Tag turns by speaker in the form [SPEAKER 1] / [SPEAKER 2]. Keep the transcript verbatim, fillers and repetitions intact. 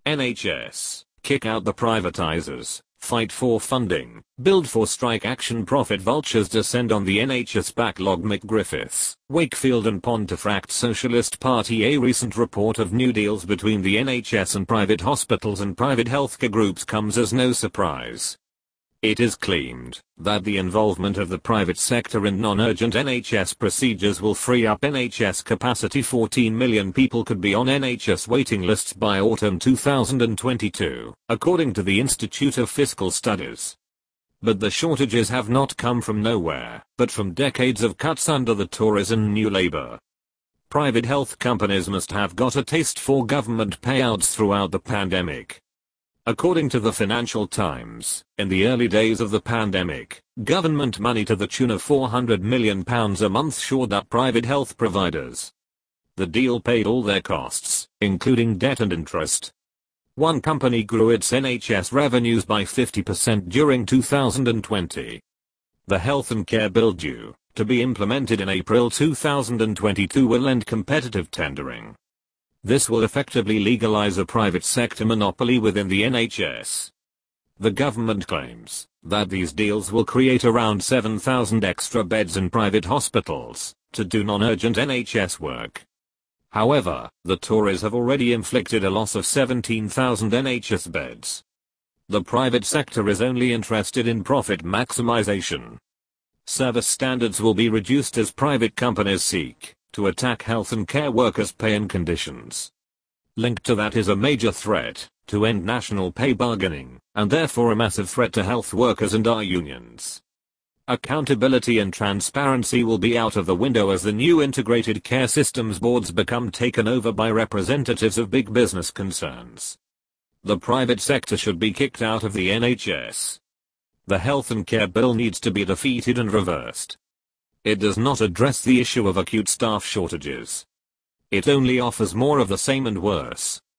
[SPEAKER 1] N H S, kick out the privatizers, fight for funding, build for strike action. Profit vultures descend on the N H S backlog. McGriffiths, Wakefield and Pontefract Socialist Party. A recent report of new deals between the N H S and private hospitals and private healthcare groups comes as no surprise. It is claimed that the involvement of the private sector in non-urgent N H S procedures will free up N H S capacity. fourteen million people could be on N H S waiting lists by autumn two thousand twenty-two, according to the Institute of Fiscal Studies. But the shortages have not come from nowhere, but from decades of cuts under the Tories and New Labour. Private health companies must have got a taste for government payouts throughout the pandemic. According to the Financial Times, in the early days of the pandemic, government money to the tune of four hundred million pounds a month shored up private health providers. The deal paid all their costs, including debt and interest. One company grew its N H S revenues by fifty percent during two thousand twenty. The Health and Care Bill due to be implemented in April two thousand twenty-two will end competitive tendering. This will effectively legalize a private sector monopoly within the N H S. The government claims that these deals will create around seven thousand extra beds in private hospitals to do non-urgent N H S work. However, the Tories have already inflicted a loss of seventeen thousand N H S beds. The private sector is only interested in profit maximization. Service standards will be reduced as private companies seek to attack health and care workers' pay and conditions. Linked to that is a major threat to end national pay bargaining, and therefore a massive threat to health workers and our unions. Accountability and transparency will be out of the window as the new integrated care systems boards become taken over by representatives of big business concerns. The private sector should be kicked out of the N H S. The Health and Care Bill needs to be defeated and reversed. It does not address the issue of acute staff shortages. It only offers more of the same and worse.